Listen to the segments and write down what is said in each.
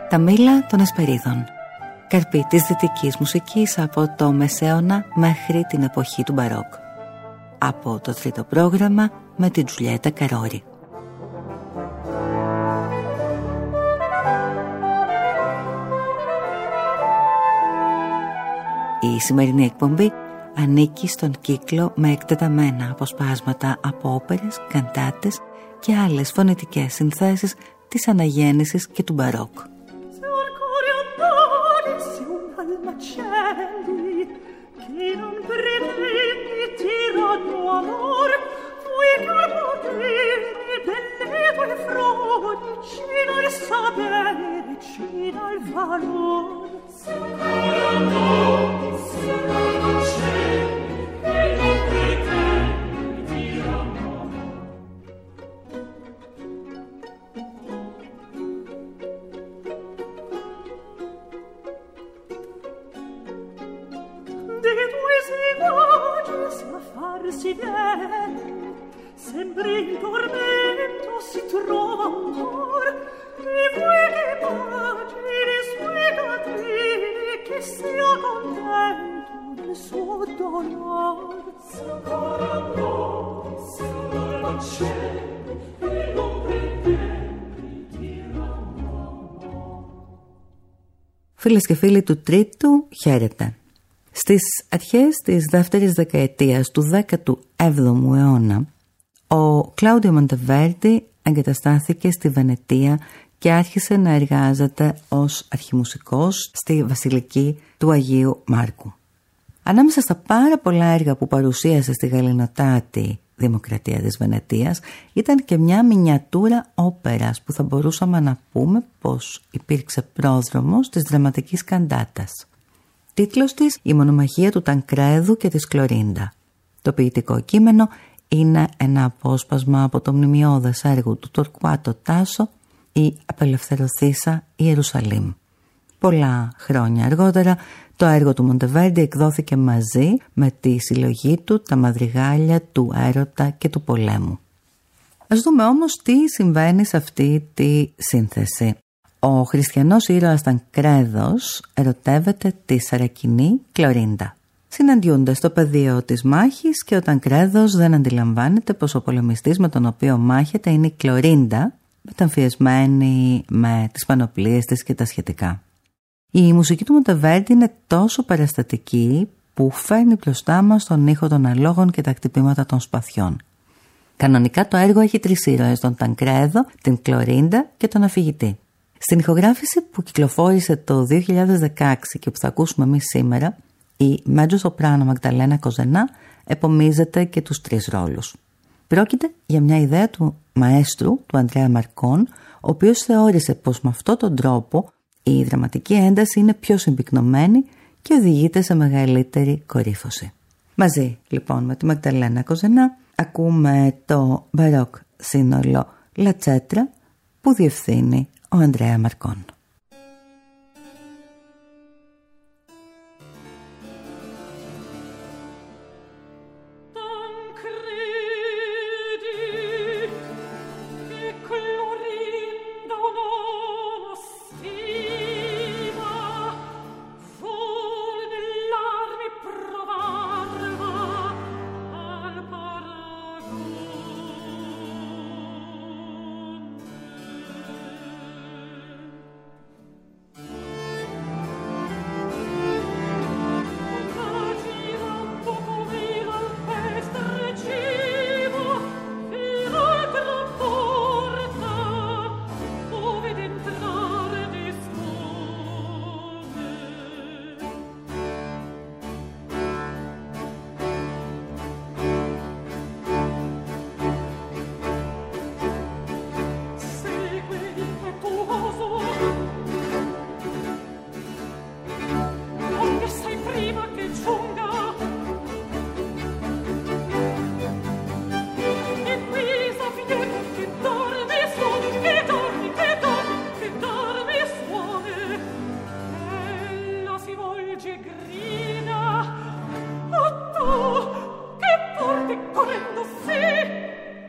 Τα μήλα των Εσπερίδων. Καρπή της δυτικής μουσικής από το Μεσαίωνα μέχρι την εποχή του Μπαρόκ. Από το τρίτο πρόγραμμα με την Τζουλιέτα Καρόρη. Η σημερινή εκπομπή ανήκει στον κύκλο με εκτεταμένα αποσπάσματα από όπερες, καντάτες και άλλες φωνητικές συνθέσεις της αναγέννησης και του Μπαρόκ. Si viene, sempre in tormento si trova ancora, e vuoi che pace le sue catene, che sia contento del suo dolore. Se ancora no, se ancora non c'è, e non pretendi diramo. Φίλες και φίλοι του Τρίτου, χαίρετε. Στις αρχές της δεύτερης δεκαετίας του 17ου αιώνα, ο Κλάουδιο Μοντεβέρντι εγκαταστάθηκε στη Βενετία και άρχισε να εργάζεται ως αρχιμουσικός στη Βασιλική του Αγίου Μάρκου. Ανάμεσα στα πάρα πολλά έργα που παρουσίασε στη γαληνοτάτη Δημοκρατία της Βενετίας ήταν και μια μινιατούρα όπερας που θα μπορούσαμε να πούμε πως υπήρξε πρόδρομος της δραματικής καντάτας. Τίτλος της «Η μονομαχία του Τανκρέδου και της Κλωρίντα». Το ποιητικό κείμενο είναι ένα απόσπασμα από το μνημειώδες έργο του Τορκουάτο Τάσο «Η Απελευθερωθήσα Ιερουσαλήμ». Πολλά χρόνια αργότερα το έργο του Μοντεβέρντι εκδόθηκε μαζί με τη συλλογή του «Τα μαδριγάλια του έρωτα και του πολέμου». Ας δούμε όμως τι συμβαίνει σε αυτή τη σύνθεση. Ο χριστιανός ήρωας Τανκρέδος ερωτεύεται τη Σαρακινή Κλωρίντα. Συναντιούνται στο πεδίο της μάχης και ο Τανκρέδος δεν αντιλαμβάνεται πως ο πολεμιστής με τον οποίο μάχεται είναι η Κλωρίντα, μεταμφιεσμένη με τις πανοπλίες της και τα σχετικά. Η μουσική του Μοντεβέρντι είναι τόσο παραστατική που φέρνει μπροστά μας τον ήχο των αλόγων και τα χτυπήματα των σπαθιών. Κανονικά το έργο έχει τρεις ήρωες, τον Τανκρέδο, την Κλωρίντα και τον αφηγητή. Στην ηχογράφηση που κυκλοφόρησε το 2016 και που θα ακούσουμε εμείς σήμερα, η μέτζο σοπράνο Μαγδαλένα Κοζενά επομίζεται και τους τρεις ρόλους. Πρόκειται για μια ιδέα του μαέστρου, του Ανδρέα Μαρκών, ο οποίος θεώρησε πως με αυτόν τον τρόπο η δραματική ένταση είναι πιο συμπυκνωμένη και οδηγείται σε μεγαλύτερη κορύφωση. Μαζί λοιπόν με τη Μαγδαλένα Κοζενά ακούμε το μπαρόκ σύνολο Λατσέτρα που διευθύνει ο Ανδρέα Μαρκών.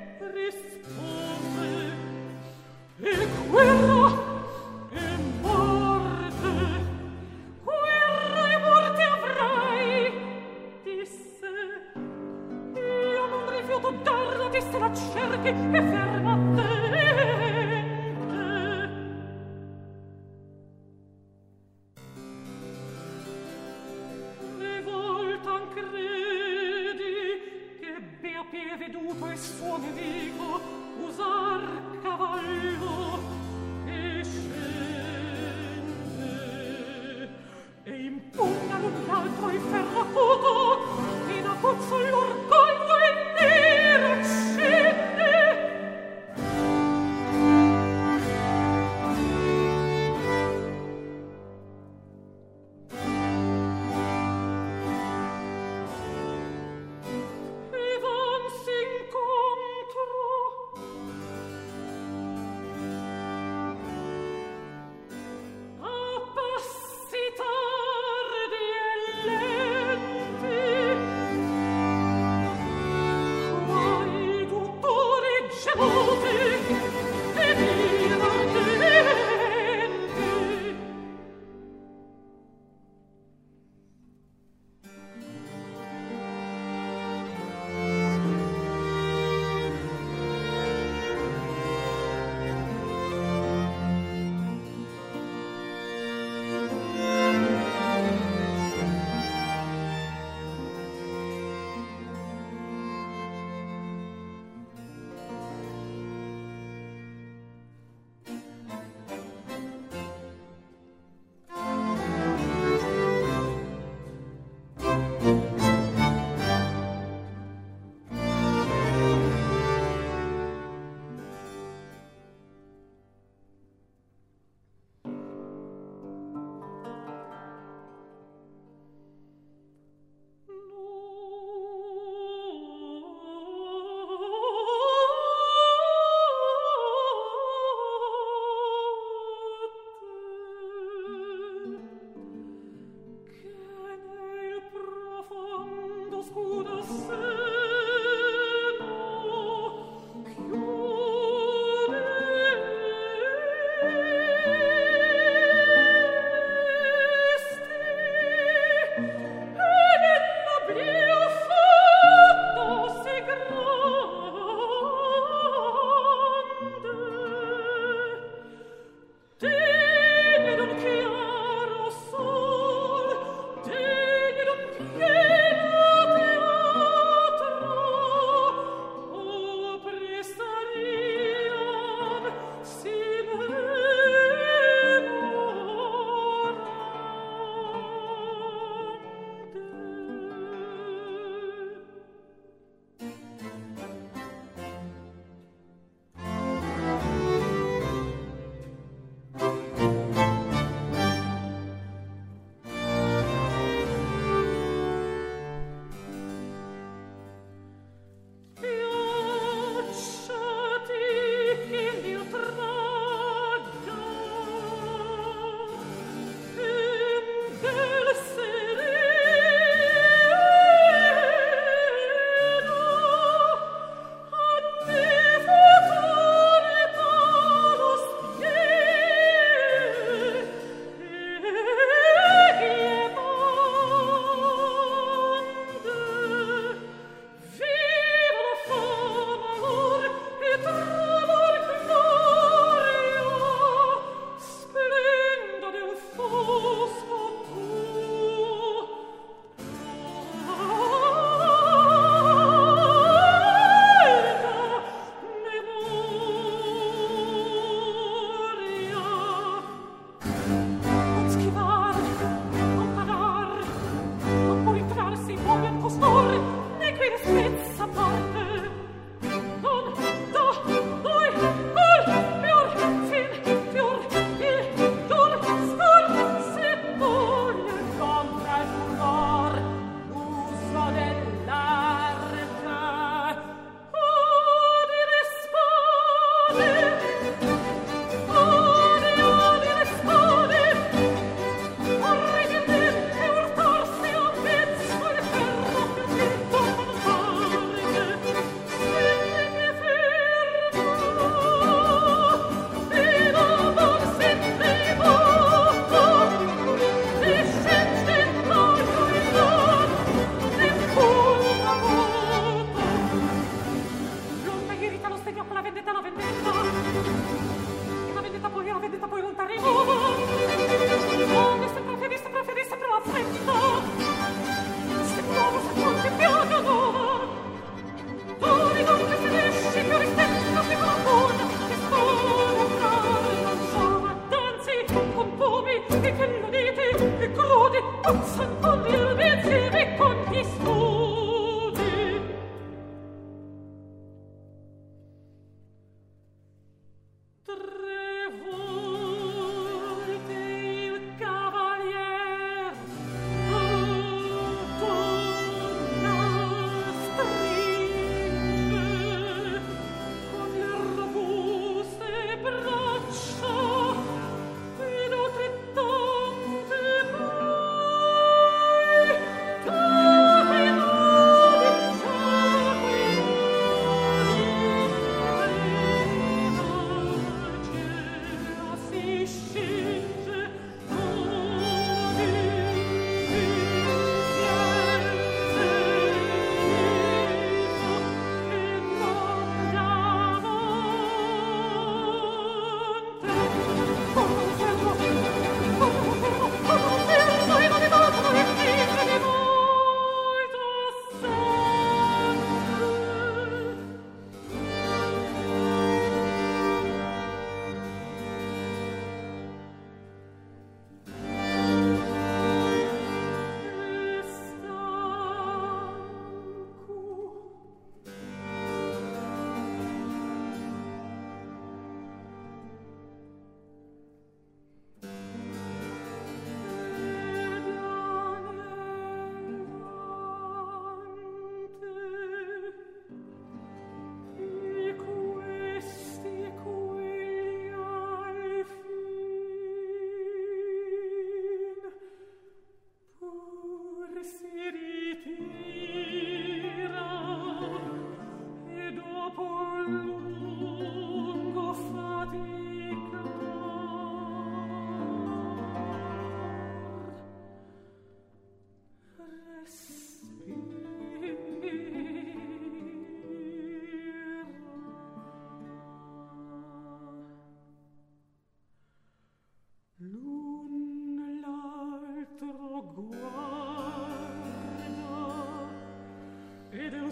E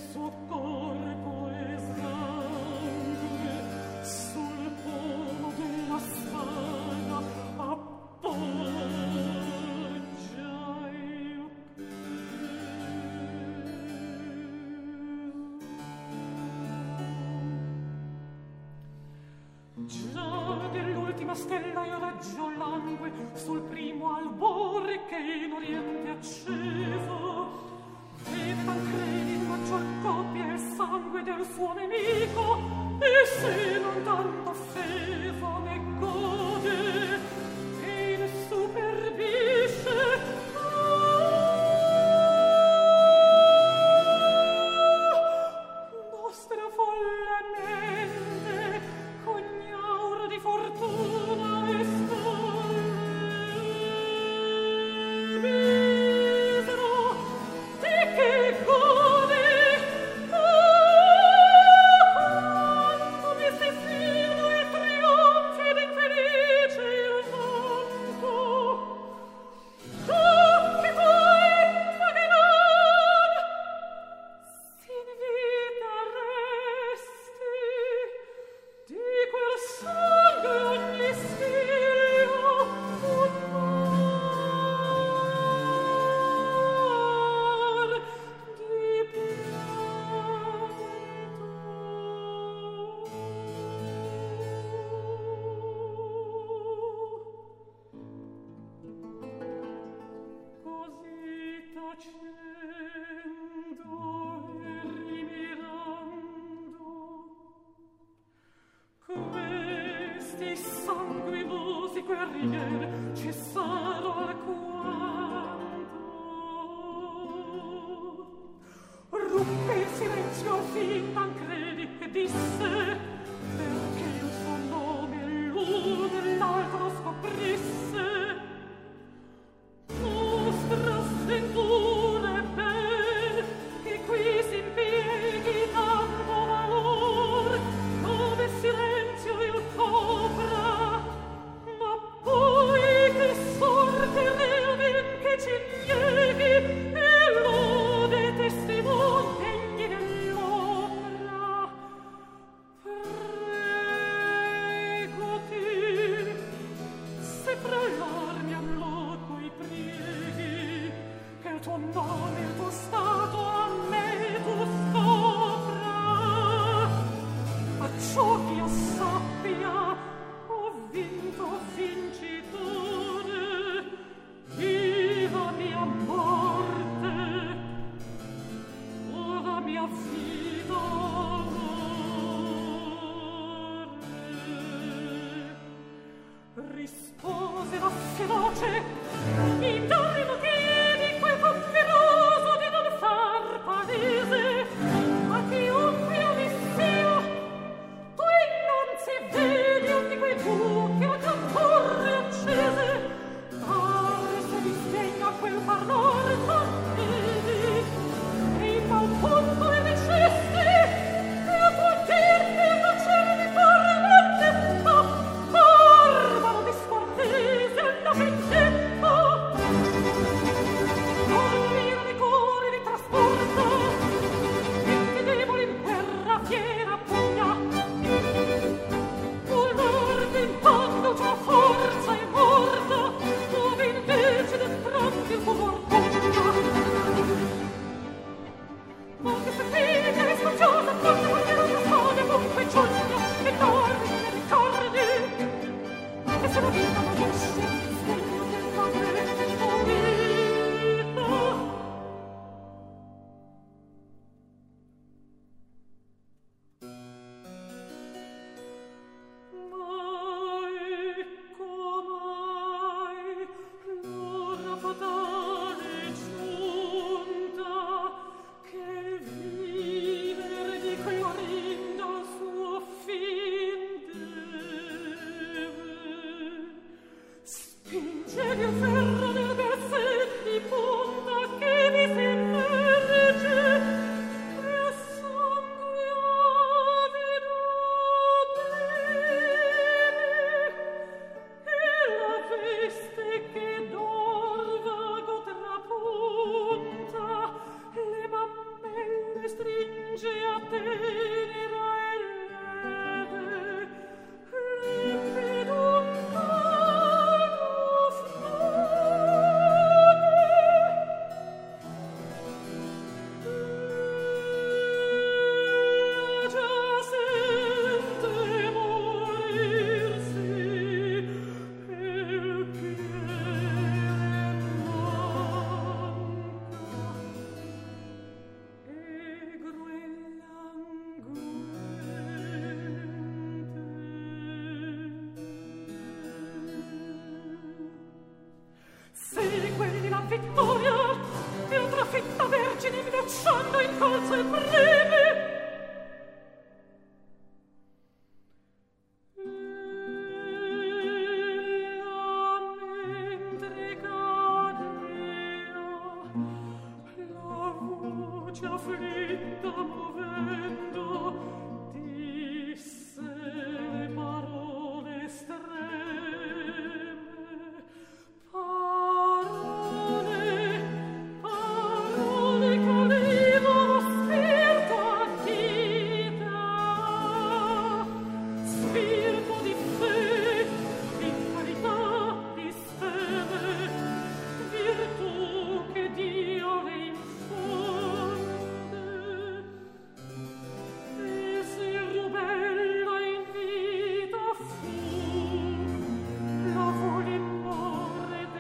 Già dell'ultima stella io raggio langue sul primo albore che in oriente acceso. Vede Tancredi in maggior coppia il sangue del suo nemico, e se non tanto offeso ne gode e ne superbisce. Nostra folle mente cognaur di fortuna e misero di che gode quanto mi si fino e trionfi ed infelice il vanto che poi pagheran sin vita resti di quel sangue ogni stio un mar di così tacendo e rimirando questi sanguinosi guerrieri cessaro alquanto ruppe il silenzio al fin Tancredi e disse perché il suo nome l'uno nell'altro scoprisse. Nostra sventura è ben che qui si impieghi tanto valor, dove silenzio il copra, ma poi che sorte realmente ci nieghi e lode testimoni degni dell'opera. Pregoti, se fra l'armi alloco i prieghi, che il tuo nome e il tuo stato a me tu scopra. Acciò che io sappia, ho vinto vincitore, viva mia morte, ora mia vita onore. Rispose la feroce, mi dai motivi quel conferoso di non far palese a chiunque io mi sia. Tu innanzi vedi ogni quei buchi a camporre accese, pare se disdegna quel parlore tornedi, e in mal punto ne dicesti, e a tuo dirti facere di fare vendetta, barbaro discortese andate in tempo. Non vino di cuore di trasporta, e che debole in guerra fiera pugna, un lord in fondo già forza è morta, dove invece del tronco il furor punta. Ma che se figlia è sfacciata, forse vogliono spade, comunque giugno, e torni, e ritorni, e se la vita non riesce, sveglia del padre, o vita. Ma ecco mai l'ora fatale giunta, che vivere di Clorinda al suo fin deve. Spingevi il ferro del verset di punta che vi si immerge, e a sangue avido beve, e la veste che d'or vago trapunta, le mammelle stringenti minacciando in colzo e preme. Mentre cadea, la voce afflitta muovendo, disse le parole estreme, parole che avevano spirito antica, spirito di fede, di carità, di stelle, virtù che Dio le infonde. E se rubella in vita fu, la voli morre de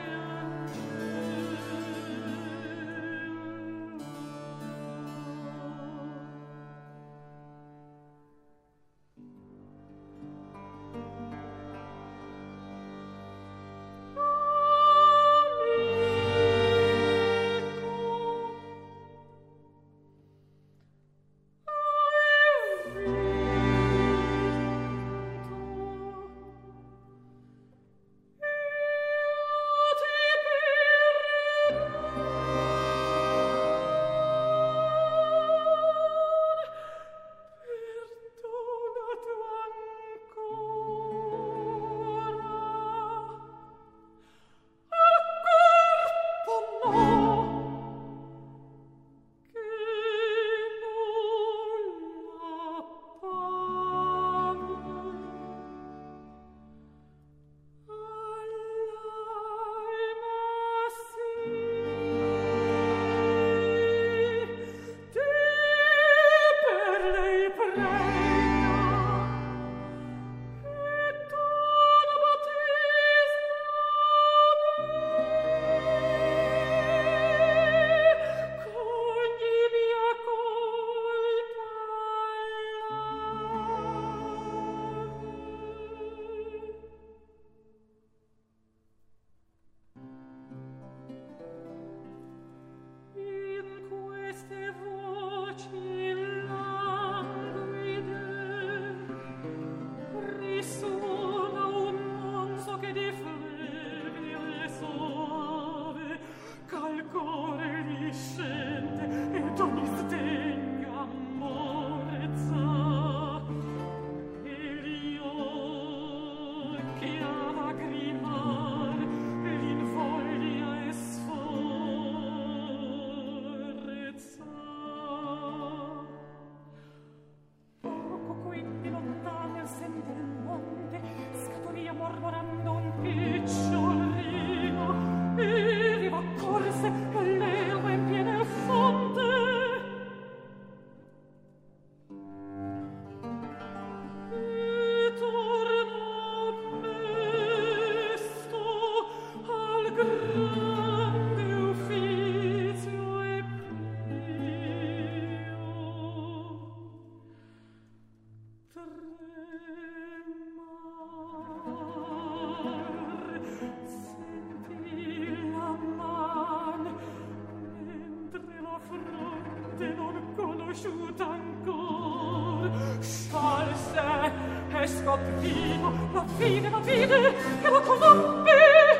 scoprimo la fine che lo conobbe.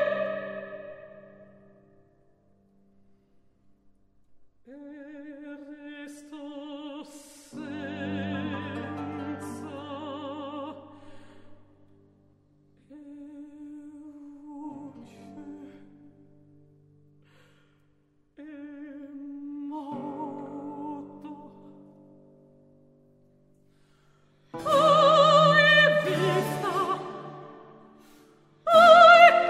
E resto senza voce e moto. Hai vista, hai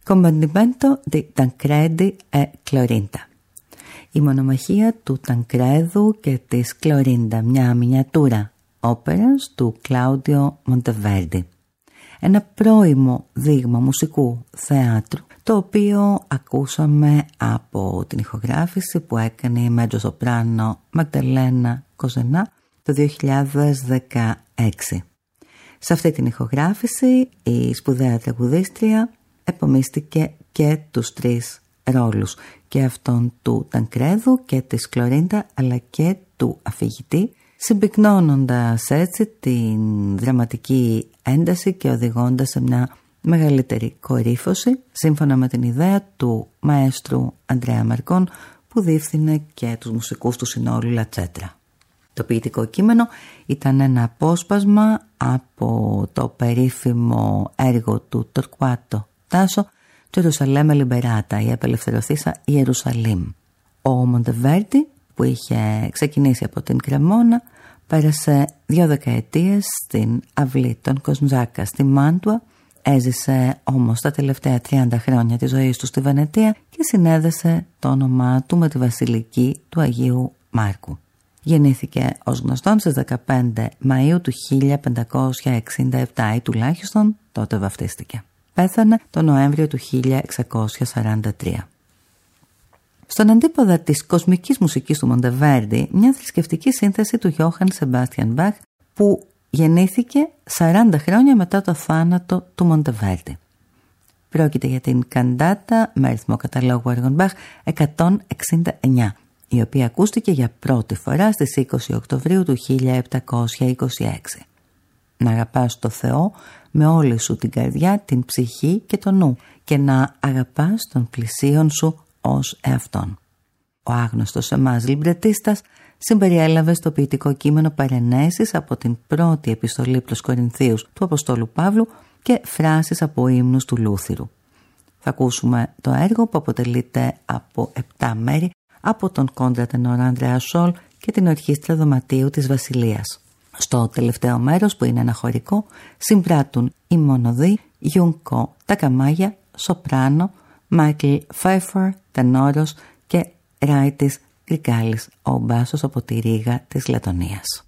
Combattimento di Tancredi e Clorinda. Η μονομαχία του Τανκρέδου και της Κλωρίντα, μια μινιατούρα όπερας του Κλάουντιο Μοντεβέρντι. Ένα πρώιμο δείγμα μουσικού θεάτρου, το οποίο ακούσαμε από την ηχογράφηση που έκανε η μετζοσοπράνο Μαγδαλένα Κοζενά το 2016. Σε αυτή την ηχογράφηση η σπουδαία τραγουδίστρια επομίστηκε και τους τρεις ρόλους, και αυτόν του Τανκρέδου και της Κλωρίντα, αλλά και του αφηγητή, συμπυκνώνοντας έτσι την δραματική ένταση και οδηγώντας σε μια μεγαλύτερη κορύφωση, σύμφωνα με την ιδέα του μαέστρου Αντρέα Μαρκών, που διεύθυνε και τους μουσικούς του συνόλου Λατσέτρα. Το ποιητικό κείμενο ήταν ένα απόσπασμα από το περίφημο έργο του Τορκουάτο Τάσο, το Ιερουσαλέμε Λιμπεράτα, η απελευθερωθήσα Ιερουσαλήμ. Ο Μοντεβέρντι, που είχε ξεκινήσει από την Κρεμόνα, πέρασε 2 δεκαετίες στην αυλή των Κοσμζάκα στη Μάντουα, έζησε όμως τα τελευταία 30 χρόνια της ζωής του στη Βενετία και συνέδεσε το όνομά του με τη βασιλική του Αγίου Μάρκου. Γεννήθηκε ως γνωστόν στις 15 Μαΐου του 1567 ή τουλάχιστον τότε βαφτίστηκε. Πέθανε το Νοέμβριο του 1643. Στον αντίποδα της κοσμικής μουσικής του Μοντεβέρντι, μια θρησκευτική σύνθεση του Γιώχαν Σεμπάστιαν Μπαχ, που γεννήθηκε 40 χρόνια μετά το θάνατο του Μοντεβέρντι. Πρόκειται για την καντάτα με αριθμό καταλόγου έργων Μπαχ 169, η οποία ακούστηκε για πρώτη φορά στις 20 Οκτωβρίου του 1726. Να αγαπάς το Θεό με όλη σου την καρδιά, την ψυχή και το νου, και να αγαπάς τον πλησίον σου ως εαυτόν. Ο άγνωστος σε εμάς λιμπρετίστας συμπεριέλαβε στο ποιητικό κείμενο παρενέσεις από την πρώτη επιστολή προς Κορινθίους του Αποστόλου Παύλου και φράσεις από ύμνους του Λούθυρου. Θα ακούσουμε το έργο που αποτελείται από 7 μέρη από τον κόντρα τενόρα Ανδρέα Σόλ και την ορχήστρα δωματίου της Βασιλείας. Στο τελευταίο μέρος, που είναι ένα χορικό, συμπράττουν οι μονοδοί Γιούνκο Τακαμάγια, σοπράνο, Μάικλ Φάιφερ, τενόρος, και Ράιτης Γκρικάλης, ο μπάσος από τη Ρήγα της Λετωνίας.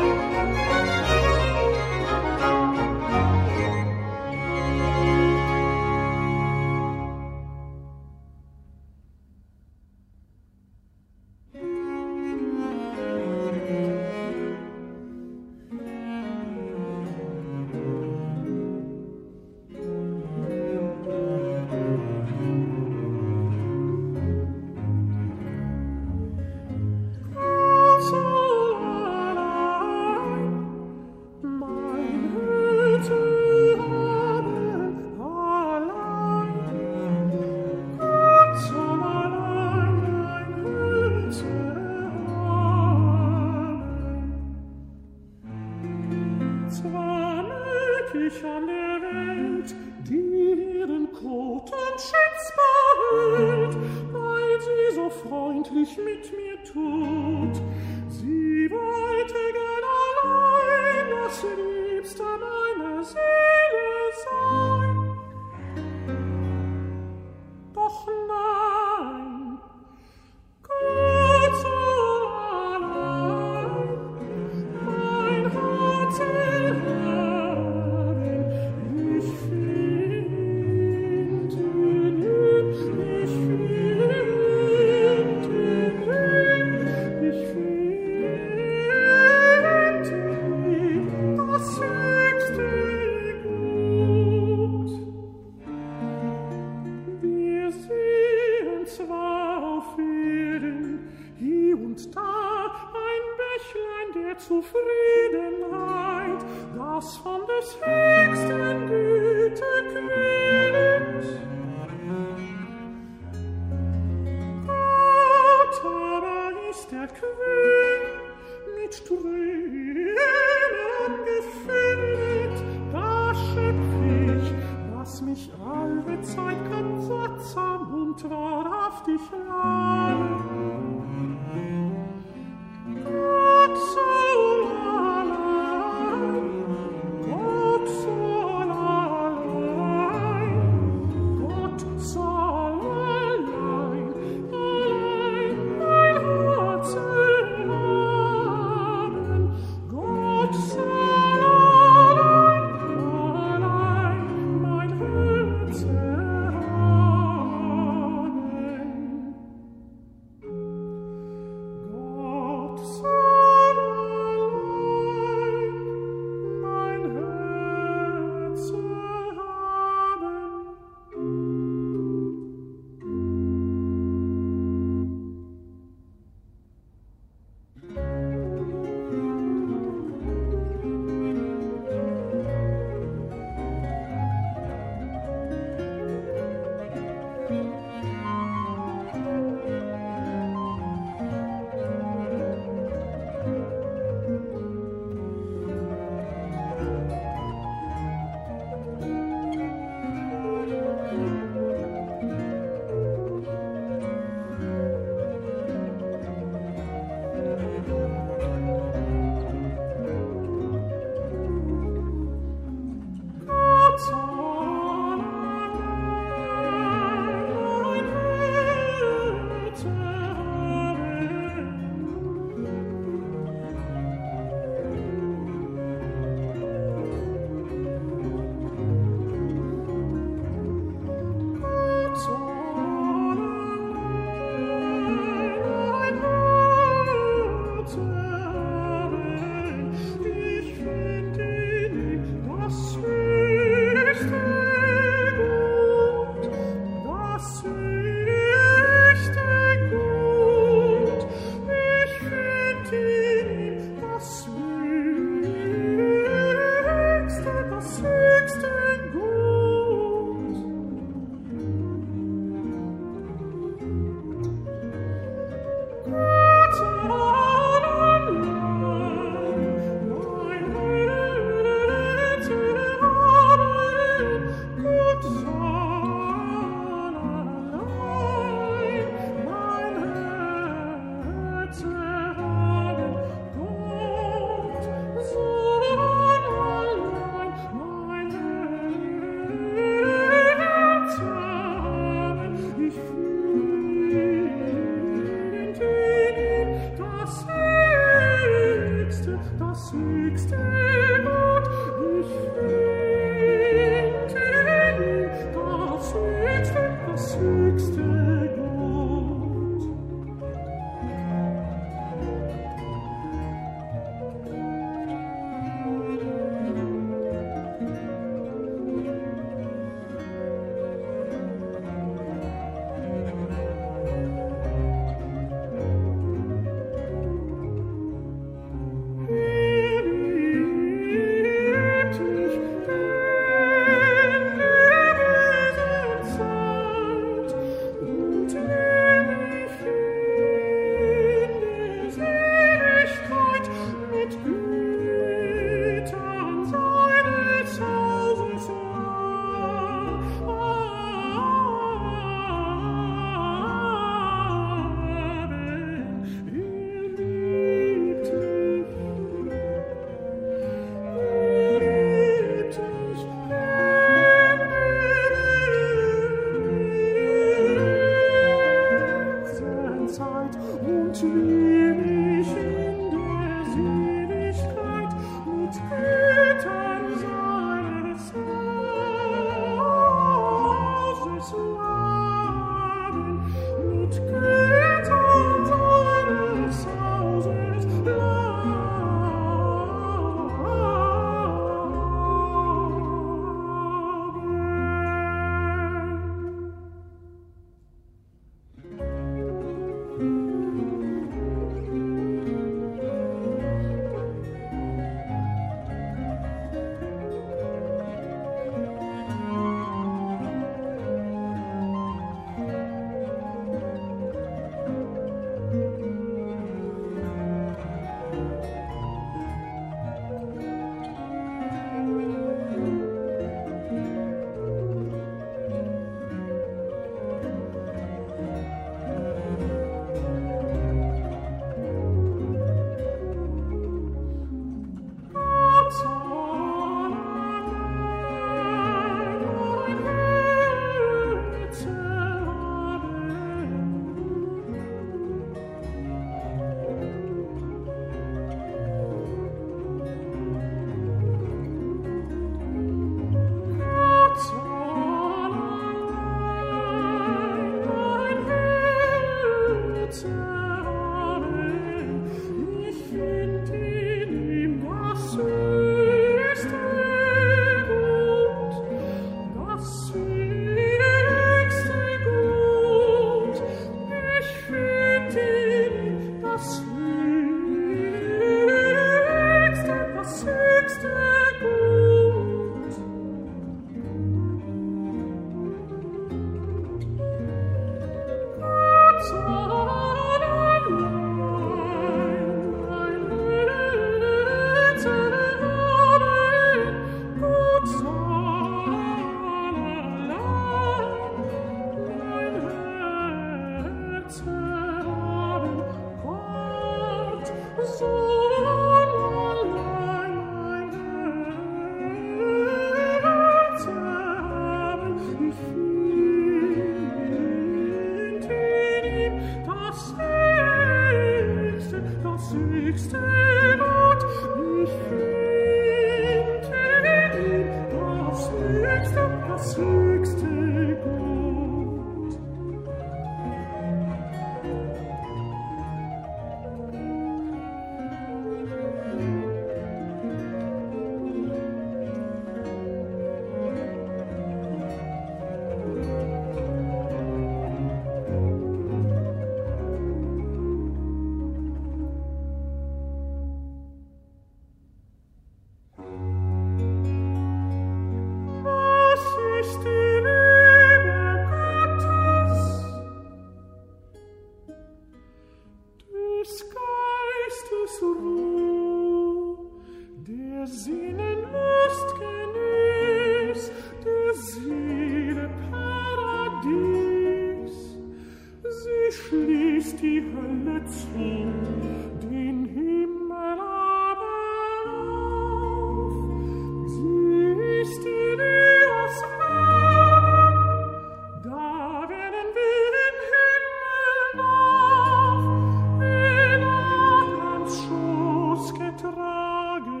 schließt die Hölle zu, den Himmel aber auf. Siehst du die aufs Wellen, da werden wir im Himmel nach, in Adams Schoß getragen.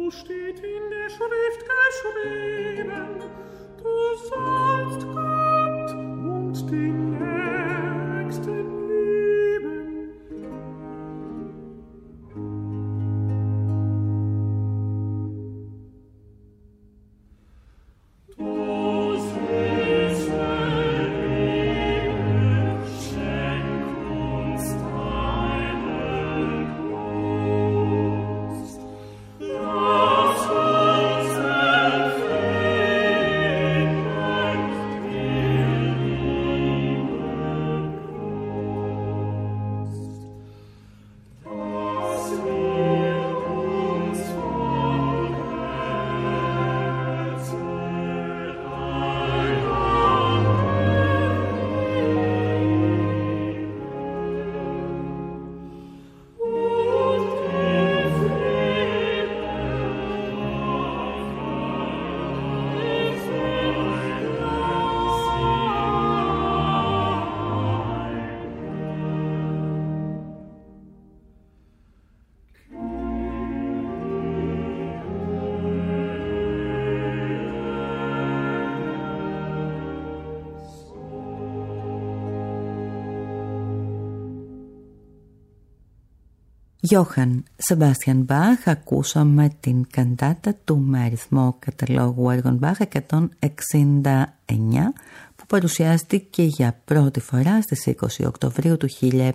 steht in der Schrift geschrieben, du sollst Gott und den Nächsten lieben. Johann Sebastian Bach, ακούσαμε την καντάτα του με αριθμό καταλόγου έργων Bach 169 που παρουσιάστηκε για πρώτη φορά στις 20 Οκτωβρίου του 1726.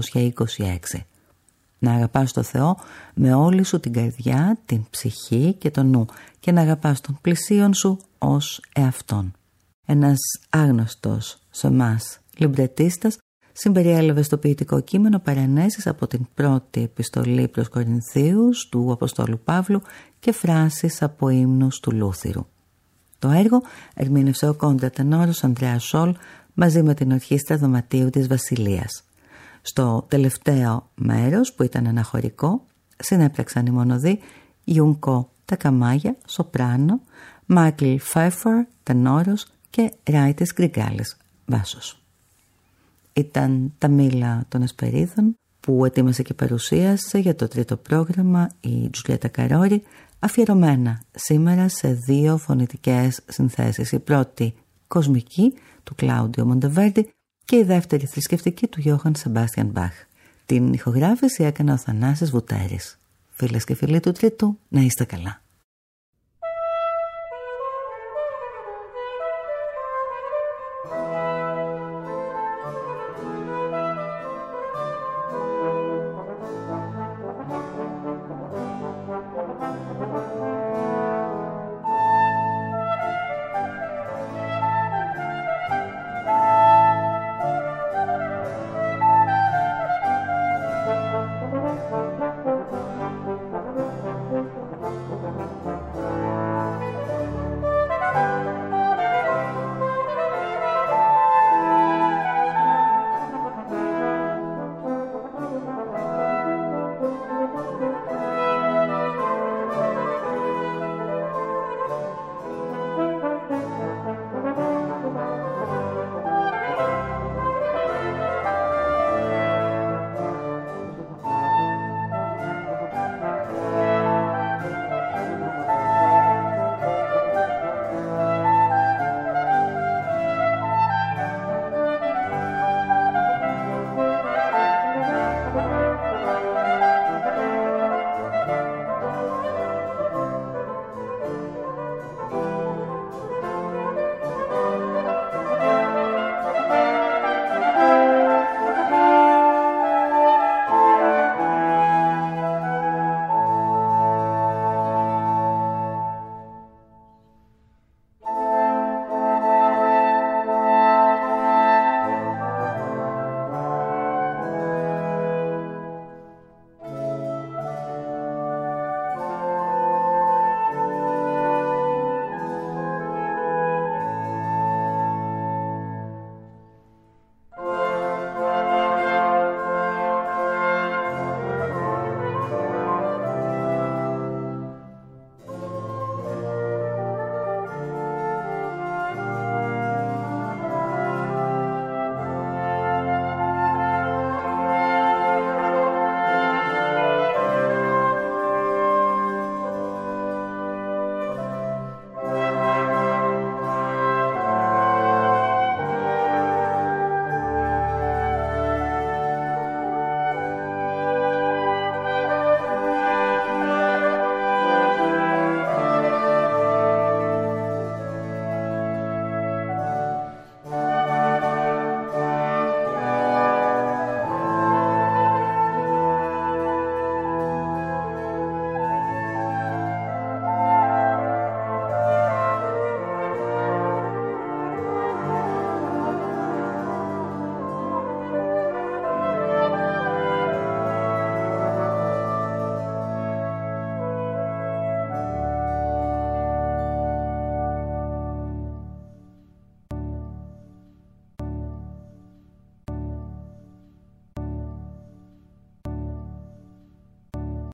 Να αγαπάς το Θεό με όλη σου την καρδιά, την ψυχή και το νου και να αγαπάς τον πλησίον σου ως εαυτόν. Ένας άγνωστος σε εμάς λιμπρετίστας συμπεριέλαβε στο ποιητικό κείμενο παρενέσεις από την πρώτη επιστολή προς Κορινθίους του Αποστόλου Παύλου και φράσεις από ύμνους του Λούθυρου. Το έργο ερμήνευσε ο κόντρατενόρος Ανδρέας Σόλ μαζί με την ορχήστρα δωματίου της Βασιλείας. Στο τελευταίο μέρος, που ήταν ένα χορικό, συνέπραξαν οι μονοδοί Ιουνκό Τακαμάγια, σοπράνο, Μάικλ Φάιφερ, τενόρος και Ράιτης Γκριγκάλης, μπάσος. Ήταν τα μήλα των Εσπερίδων που ετοίμασε και παρουσίασε για το τρίτο πρόγραμμα η Τζουλιέτα Καρόρη, αφιερωμένα σήμερα σε δύο φωνητικές συνθέσεις. Η πρώτη κοσμική του Κλάουντιο Μοντεβέρντι και η δεύτερη θρησκευτική του Γιώχαν Σεμπάστιαν Μπαχ. Την ηχογράφηση έκανε ο Θανάσης Βουτέρης. Φίλες και φίλοι του Τρίτου, να είστε καλά.